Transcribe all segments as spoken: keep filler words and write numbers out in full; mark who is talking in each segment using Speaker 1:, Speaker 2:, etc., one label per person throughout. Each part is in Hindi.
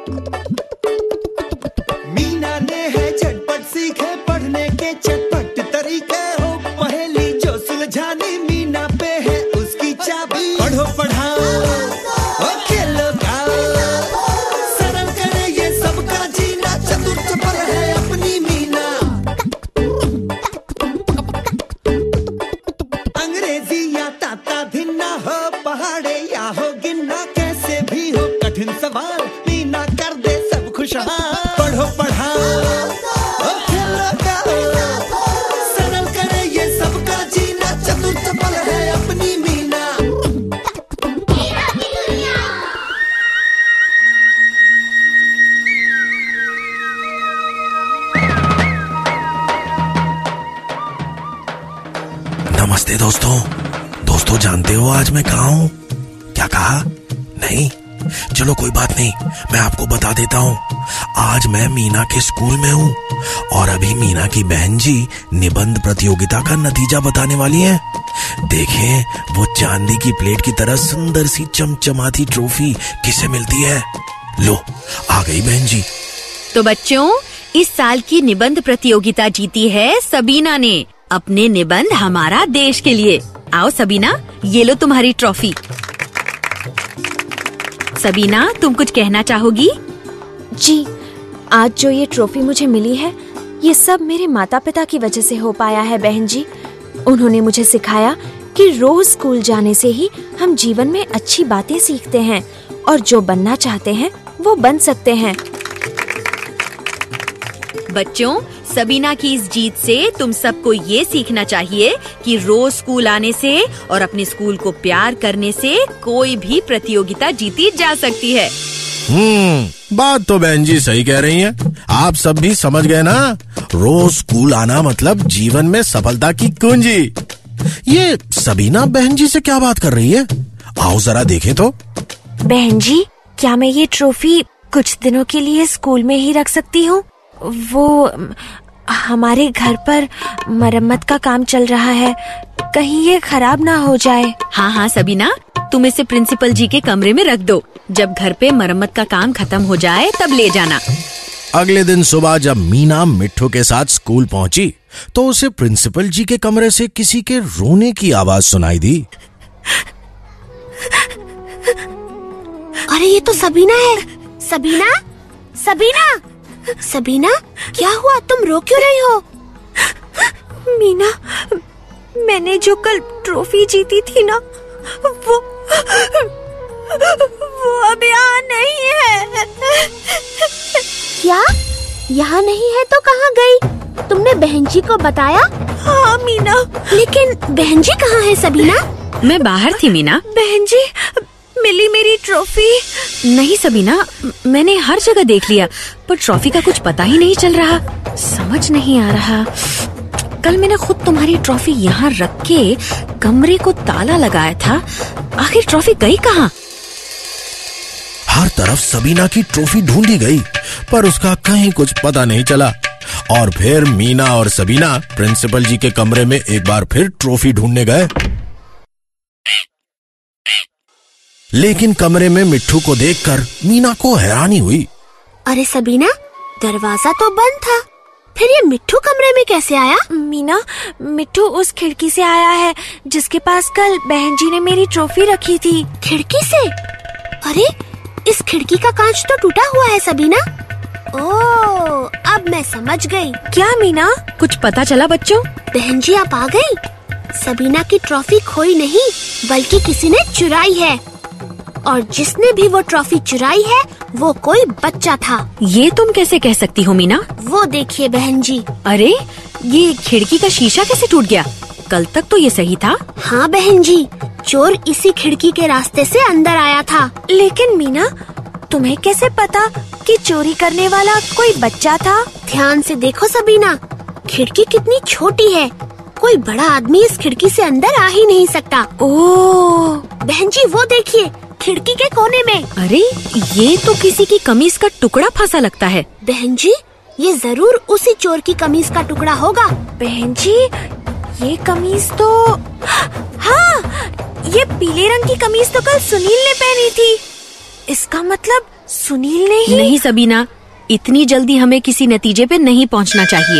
Speaker 1: मीना ने है झटपट सीखे पढ़ने के चटपट तरीके, हो पहेली जो सुलझानी मीना पे है उसकी चाबी। पढ़ो पढ़ाओ और खेलो गाओ, सरल करे ये सबका जीना, चतुर चपल है अपनी मीना। अंग्रेजी या ताता भिन्ना, हो पहाड़े या हो गिनना, कैसे भी हो कठिन सवाल मीना कर दे सब खुशहाल। पढ़ो पढ़ाओ और खेलो गाओ, सरल करे ये सबका जीना, चतुर चपल है अपनी मीना।
Speaker 2: नमस्ते दोस्तों। दोस्तों जानते हो आज मैं कहाँ हूँ? क्या कहा? नहीं, चलो कोई बात नहीं, मैं आपको बता देता हूँ। आज मैं मीना के स्कूल में हूँ और अभी मीना की बहन जी निबंध प्रतियोगिता का नतीजा बताने वाली हैं। देखें वो चांदी की प्लेट की तरह सुंदर सी चमचमाती ट्रॉफी किसे मिलती है। लो आ गई बहन जी।
Speaker 3: तो बच्चों, इस साल की निबंध प्रतियोगिता जीती है सबीना ने, अपने निबंध हमारा देश के लिए। आओ सबीना, ये लो तुम्हारी ट्रॉफी। सबीना, तुम कुछ कहना चाहोगी?
Speaker 4: जी, आज जो ये ट्रॉफी मुझे मिली है, ये सब मेरे माता पिता की वजह से हो पाया है बहन जी। उन्होंने मुझे सिखाया कि रोज स्कूल जाने से ही हम जीवन में अच्छी बातें सीखते हैं और जो बनना चाहते हैं वो बन सकते हैं।
Speaker 3: बच्चों, सबीना की इस जीत से तुम सबको ये सीखना चाहिए कि रोज स्कूल आने से और अपने स्कूल को प्यार करने से कोई भी प्रतियोगिता जीती जा सकती है।
Speaker 2: हम्म बात तो बहन जी सही कह रही हैं। आप सब भी समझ गए ना, रोज स्कूल आना मतलब जीवन में सफलता की कुंजी। ये सबीना बहन जी से क्या बात कर रही है? आओ जरा देखें तो।
Speaker 4: बहन जी, क्या मैं ये ट्रॉफी कुछ दिनों के लिए स्कूल में ही रख सकती हूँ? वो हमारे घर पर मरम्मत का काम चल रहा है, कहीं ये खराब ना हो जाए।
Speaker 3: हाँ हाँ सबीना, तुम इसे प्रिंसिपल जी के कमरे में रख दो। जब घर पे मरम्मत का काम खत्म हो जाए तब ले जाना।
Speaker 2: अगले दिन सुबह जब मीना मिट्ठू के साथ स्कूल पहुंची तो उसे प्रिंसिपल जी के कमरे से किसी के रोने की आवाज सुनाई दी।
Speaker 5: अरे ये तो सबीना है। सबीना, सबीना, सबीना, क्या हुआ? तुम रो क्यों रही हो?
Speaker 4: मीना, मैंने जो कल ट्रॉफी जीती थी ना, वो वो अब यहाँ नहीं है।
Speaker 5: क्या? यहाँ नहीं है तो कहाँ गई? तुमने बहन जी को बताया?
Speaker 4: हाँ मीना।
Speaker 5: लेकिन बहन जी कहाँ है सबीना?
Speaker 3: मैं बाहर थी मीना।
Speaker 4: बहन जी, मिली मेरी ट्रॉफी?
Speaker 3: नहीं सबीना, मैंने हर जगह देख लिया पर ट्रॉफी का कुछ पता ही नहीं चल रहा। समझ नहीं आ रहा। कल मैंने खुद तुम्हारी ट्रॉफी यहाँ रख के कमरे को ताला लगाया था, आखिर ट्रॉफी गई कहाँ?
Speaker 2: हर तरफ सबीना की ट्रॉफी ढूंढी गई पर उसका कहीं कुछ पता नहीं चला। और फिर मीना और सबीना प्रिंसिपल जी के कमरे में एक बार फिर ट्रॉफी ढूंढने गए, लेकिन कमरे में मिट्ठू को देखकर मीना को हैरानी हुई।
Speaker 5: अरे सबीना, दरवाजा तो बंद था, फिर ये मिट्ठू कमरे में कैसे आया?
Speaker 4: मीना, मिट्ठू उस खिड़की से आया है जिसके पास कल बहन जी ने मेरी ट्रॉफी रखी थी।
Speaker 5: खिड़की से? अरे इस खिड़की का कांच तो टूटा हुआ है सबीना। ओह, अब मैं समझ गई।
Speaker 4: क्या मीना?
Speaker 3: कुछ पता चला बच्चों?
Speaker 5: बहन जी आप आ गई। सबीना की ट्रॉफी खोई नहीं बल्कि किसी ने चुराई है, और जिसने भी वो ट्रॉफी चुराई है वो कोई बच्चा था।
Speaker 3: ये तुम कैसे कह सकती हो मीना?
Speaker 5: वो देखिए बहन जी।
Speaker 3: अरे ये खिड़की का शीशा कैसे टूट गया? कल तक तो ये सही था।
Speaker 5: हाँ बहन जी, चोर इसी खिड़की के रास्ते से अंदर आया था।
Speaker 4: लेकिन मीना, तुम्हें कैसे पता कि चोरी करने वाला कोई बच्चा था?
Speaker 5: ध्यान से देखो सबीना, खिड़की कितनी छोटी है, कोई बड़ा आदमी इस खिड़की से अंदर आ ही नहीं सकता।
Speaker 4: ओह
Speaker 5: बहन जी वो देखिए, खिड़की के कोने में।
Speaker 3: अरे ये तो किसी की कमीज का टुकड़ा फंसा लगता है।
Speaker 5: बहन जी, ये जरूर उसी चोर की कमीज का टुकड़ा होगा।
Speaker 4: बहन जी, ये कमीज तो, हाँ, ये पीले रंग की कमीज तो कल सुनील ने पहनी थी। इस इसका मतलब सुनील ने ही...
Speaker 3: नहीं सबीना, इतनी जल्दी हमें किसी नतीजे पे नहीं पहुंचना चाहिए।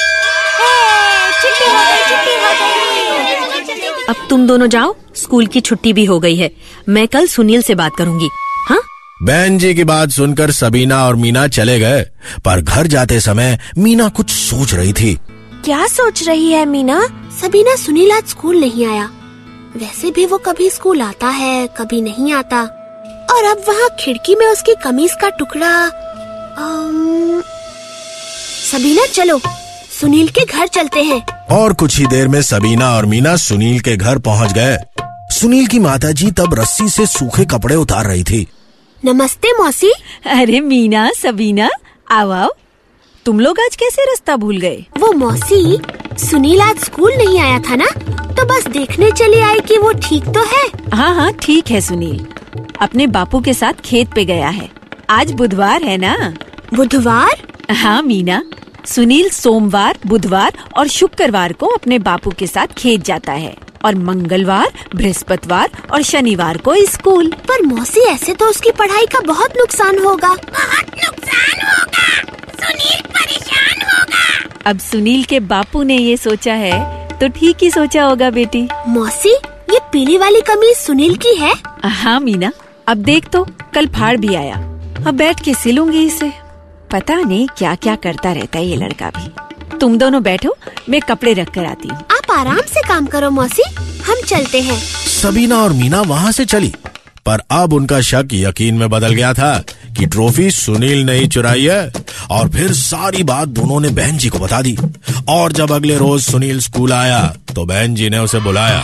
Speaker 3: अब तुम दोनों जाओ, स्कूल की छुट्टी भी हो गई है। मैं कल सुनील से बात करूंगी। हाँ?
Speaker 2: बहन जी की बात सुनकर सबीना और मीना चले गए, पर घर जाते समय मीना कुछ सोच रही थी।
Speaker 4: क्या सोच रही है मीना?
Speaker 5: सबीना, सुनील आज स्कूल नहीं आया। वैसे भी वो कभी स्कूल आता है, कभी नहीं आता। और अब वहाँ खिड़की में उसकी कमीज का टुकड़ा। अम... सबीना चलो, सुनील के घर चलते हैं।
Speaker 2: और कुछ ही देर में सबीना और मीना सुनील के घर पहुँच गए। सुनील की माताजी तब रस्सी से सूखे कपड़े उतार रही थी।
Speaker 5: नमस्ते मौसी।
Speaker 3: अरे मीना, सबीना, आओ आओ। तुम लोग आज कैसे रास्ता भूल गए?
Speaker 5: वो मौसी, सुनील आज स्कूल नहीं आया था ना, तो बस देखने चली आई कि वो ठीक तो है।
Speaker 3: हाँ हाँ ठीक है। सुनील अपने बापू के साथ खेत पे गया है। आज बुधवार है ना?
Speaker 5: बुधवार?
Speaker 3: हाँ मीना, सुनील सोमवार, बुधवार और शुक्रवार को अपने बापू के साथ खेत जाता है और मंगलवार, बृहस्पतिवार और शनिवार को स्कूल।
Speaker 5: पर मौसी, ऐसे तो उसकी पढ़ाई का बहुत नुकसान होगा। बहुत नुकसान होगा, सुनील परेशान होगा।
Speaker 3: अब सुनील के बापू ने ये सोचा है तो ठीक ही सोचा होगा बेटी।
Speaker 5: मौसी, ये पीली वाली कमीज सुनील की है?
Speaker 3: हाँ मीना, अब देख तो कल फाड़ भी आया। अब बैठ के सिलूंगी इसे। पता नहीं क्या क्या करता रहता है ये लड़का भी। तुम दोनों बैठो, मैं कपड़े रख कर आती हूँ।
Speaker 5: आप आराम से काम करो मौसी, हम चलते हैं।
Speaker 2: सबीना और मीना वहाँ से चली, पर अब उनका शक यकीन में बदल गया था कि ट्रॉफी सुनील ने ही चुराई है। और फिर सारी बात दोनों ने बहन जी को बता दी। और जब अगले रोज सुनील स्कूल आया तो बहन जी ने उसे बुलाया।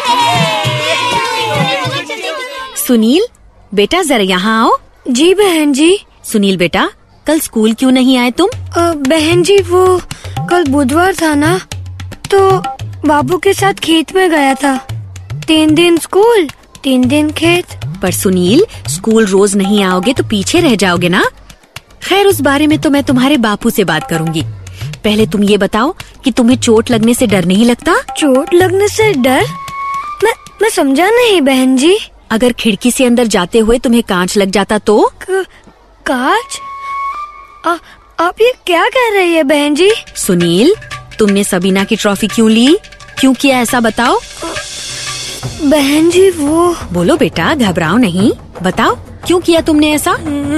Speaker 3: सुनील बेटा, जरा यहाँ आओ।
Speaker 4: जी बहन जी।
Speaker 3: सुनील बेटा, कल स्कूल क्यों नहीं आए तुम?
Speaker 4: आ, बहन जी, वो कल बुधवार था ना, तो बाबू के साथ खेत में गया था। तीन दिन स्कूल, तीन दिन खेत।
Speaker 3: पर सुनील, स्कूल रोज नहीं आओगे तो पीछे रह जाओगे ना। खैर, उस बारे में तो मैं तुम्हारे बापू से बात करूंगी। पहले तुम ये बताओ कि तुम्हें चोट लगने से डर नहीं लगता?
Speaker 4: चोट लगने से डर? मैं मैं समझा नहीं बहन जी।
Speaker 3: अगर खिड़की से अंदर जाते हुए तुम्हें कांच लग जाता तो?
Speaker 4: क, कांच? आ, आप ये क्या कह रही है बहन जी?
Speaker 3: सुनील, तुमने सबीना की ट्रॉफी क्यों ली? क्यों किया ऐसा बताओ?
Speaker 4: बहन जी वो...
Speaker 3: बोलो बेटा, घबराओ नहीं, बताओ क्यों किया तुमने ऐसा?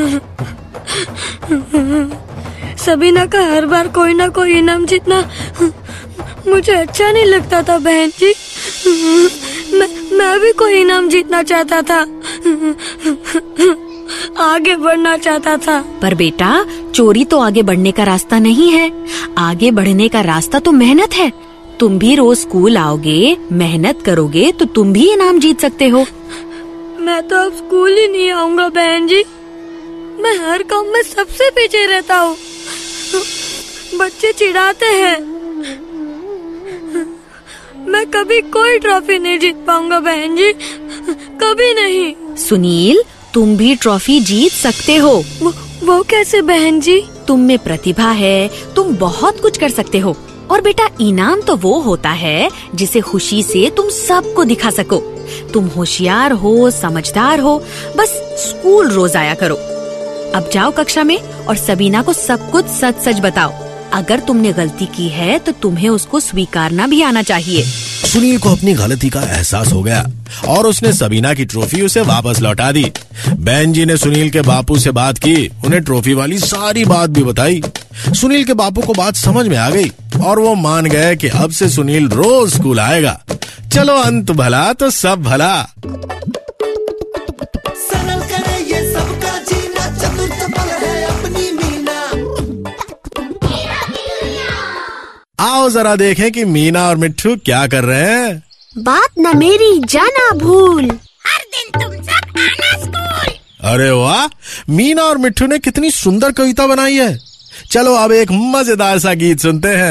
Speaker 4: सबीना का हर बार कोई ना कोई इनाम जीतना मुझे अच्छा नहीं लगता था बहन जी। मैं मैं भी कोई इनाम जीतना चाहता था, आगे बढ़ना चाहता था।
Speaker 3: पर बेटा, चोरी तो आगे बढ़ने का रास्ता नहीं है। आगे बढ़ने का रास्ता तो मेहनत है। तुम भी रोज स्कूल आओगे, मेहनत करोगे तो तुम भी इनाम जीत सकते हो।
Speaker 4: मैं तो अब स्कूल ही नहीं आऊंगा बहन जी। मैं हर काम में सबसे पीछे रहता हूँ। बच्चे चिढ़ाते हैं। मैं कभी कोई ट्रॉफी नहीं जीत पाऊंगा बहन जी, कभी नहीं।
Speaker 3: सुनील, तुम भी ट्रॉफी जीत सकते हो।
Speaker 4: वो, वो कैसे बहन जी?
Speaker 3: तुम में प्रतिभा है, तुम बहुत कुछ कर सकते हो। और बेटा, इनाम तो वो होता है जिसे खुशी से तुम सबको दिखा सको। तुम होशियार हो, समझदार हो, बस स्कूल रोज आया करो। अब जाओ कक्षा में और सबीना को सब कुछ सच सच बताओ। अगर तुमने गलती की है तो तुम्हें उसको स्वीकारना भी आना चाहिए।
Speaker 2: सुनील को अपनी गलती का एहसास हो गया और उसने सबीना की ट्रॉफी उसे वापस लौटा दी। बहन जी ने सुनील के बापू से बात की, उन्हें ट्रॉफी वाली सारी बात भी बताई। सुनील के बापू को बात समझ में आ गई और वो मान गए कि अब से सुनील रोज स्कूल आएगा। चलो, अंत भला तो सब भला।
Speaker 1: सरल करे ये सबका जीना, चतुर चपल है अपनी मीना।
Speaker 2: आओ जरा देखें कि मीना और मिट्ठू क्या कर रहे हैं।
Speaker 5: बात न मेरी जाना भूल, हर दिन तुम सब आना स्कूल।
Speaker 2: अरे वाह, मीना और मिट्ठू ने कितनी सुंदर कविता बनाई है। चलो अब एक मजेदार सा गीत सुनते हैं।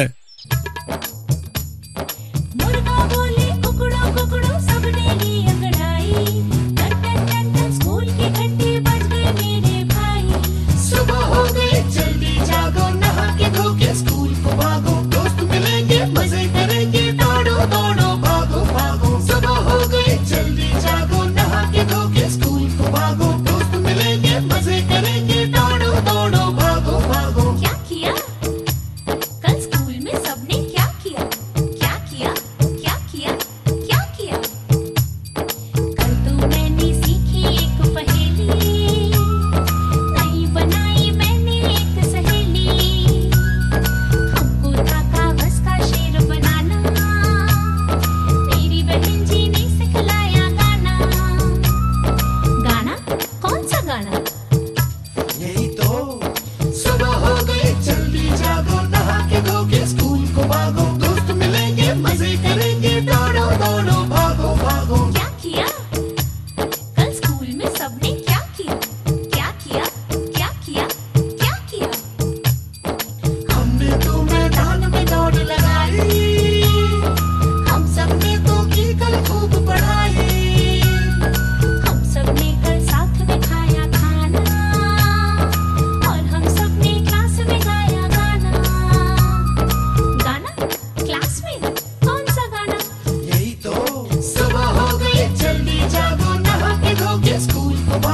Speaker 6: मुर्गा बोले कुकड़ो कुकड़ो सबने ली अंगड़ाई, टन टन टन टन स्कूल की घंटी बज गई मेरे भाई।
Speaker 1: सुबह हो गई, जल्दी जागो, नहा के धो के स्कूल को भागो। दोस्त मिलेंगे, मजे करेंगे, दौड़ो दौड़ो भागो भागो। सुबह हो गई, जल्दी जागो, नहा के धो के स्कूल को भागो। दोस्त मिलेंगे,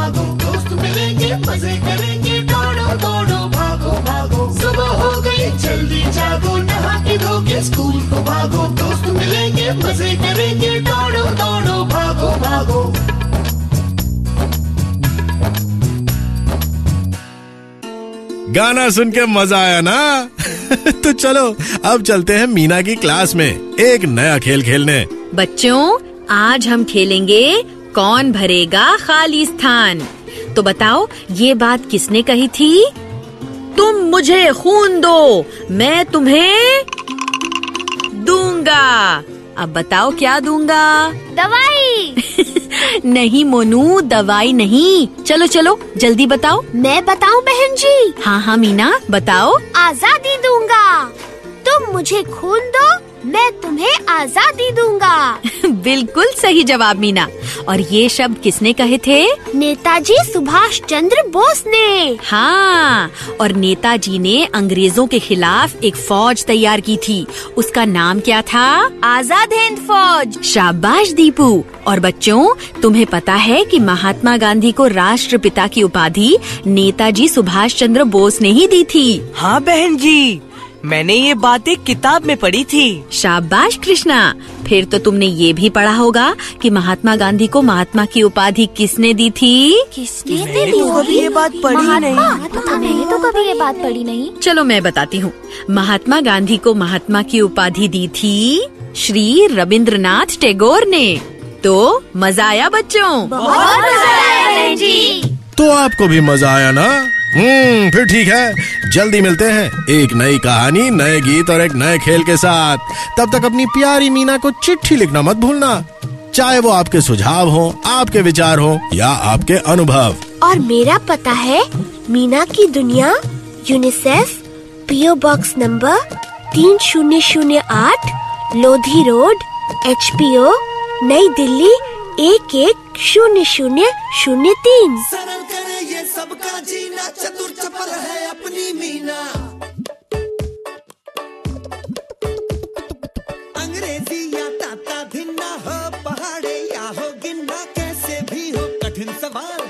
Speaker 1: भागो, दोस्त मिलेंगे मजे करेंगे, दौड़ो दौड़ो भागो भागो, सुबह हो गई जल्दी जागो, नहा के धो के स्कूल को भागो, दोस्त मिलेंगे मजे करेंगे, दौड़ो दौड़ो भागो भागो।
Speaker 2: गाना सुन के मजा आया ना? तो चलो अब चलते हैं मीना की क्लास में एक नया खेल खेलने।
Speaker 3: बच्चों, आज हम खेलेंगे कौन भरेगा खाली स्थान। तो बताओ, ये बात किसने कही थी? तुम मुझे खून दो, मैं तुम्हें दूंगा। अब बताओ क्या दूंगा?
Speaker 5: दवाई।
Speaker 3: नहीं मोनू, दवाई नहीं। चलो चलो जल्दी बताओ।
Speaker 5: मैं बताऊं बहन जी?
Speaker 3: हाँ हाँ मीना बताओ।
Speaker 5: आजादी दूंगा। तुम मुझे खून दो, मैं तुम्हें आजादी दूंगा।
Speaker 3: बिल्कुल सही जवाब मीना। और ये शब्द किसने कहे थे?
Speaker 5: नेताजी सुभाष चंद्र बोस ने।
Speaker 3: हाँ, और नेताजी ने अंग्रेजों के खिलाफ एक फौज तैयार की थी। उसका नाम क्या था?
Speaker 4: आजाद हिंद फौज।
Speaker 3: शाबाश दीपू। और बच्चों, तुम्हें पता है कि महात्मा गांधी को राष्ट्रपिता की उपाधि नेताजी सुभाष चंद्र बोस ने ही दी थी।
Speaker 7: हाँ बहन जी, मैंने ये बात एक किताब में पढ़ी थी।
Speaker 3: शाबाश कृष्णा। फिर तो तुमने ये भी पढ़ा होगा कि महात्मा गांधी को महात्मा की उपाधि किसने दी थी?
Speaker 4: किसने
Speaker 7: मैंने तो कभी ये बात पढ़ी नहीं।
Speaker 4: पता नहीं, तो कभी ये बात पढ़ी नहीं।
Speaker 3: चलो मैं बताती हूँ। महात्मा गांधी को महात्मा की उपाधि दी थी श्री रविंद्रनाथ टैगोर ने। तो मजा आया बच्चों?
Speaker 5: बहुत मजा आया बहन जी।
Speaker 2: तो आपको भी मजा आया ना? हम्म फिर ठीक है, जल्दी मिलते हैं एक नई कहानी, नए गीत और एक नए खेल के साथ। तब तक अपनी प्यारी मीना को चिट्ठी लिखना मत भूलना, चाहे वो आपके सुझाव हो, आपके विचार हो या आपके अनुभव।
Speaker 5: और मेरा पता है मीना की दुनिया, यूनिसेफ, पीओ बॉक्स नंबर तीन शून्य शून्य आठ, Lodhi road, H P O, नई दिल्ली एक एक शून्य शून्य शून्य तीन।
Speaker 1: सरल करे ये सबका जीना, चतुर चपल है अपनी मीना। अंग्रेजी या ताता धिन्ना हो, पहाड़े या हो गिन्ना, कैसे भी हो कठिन सवाल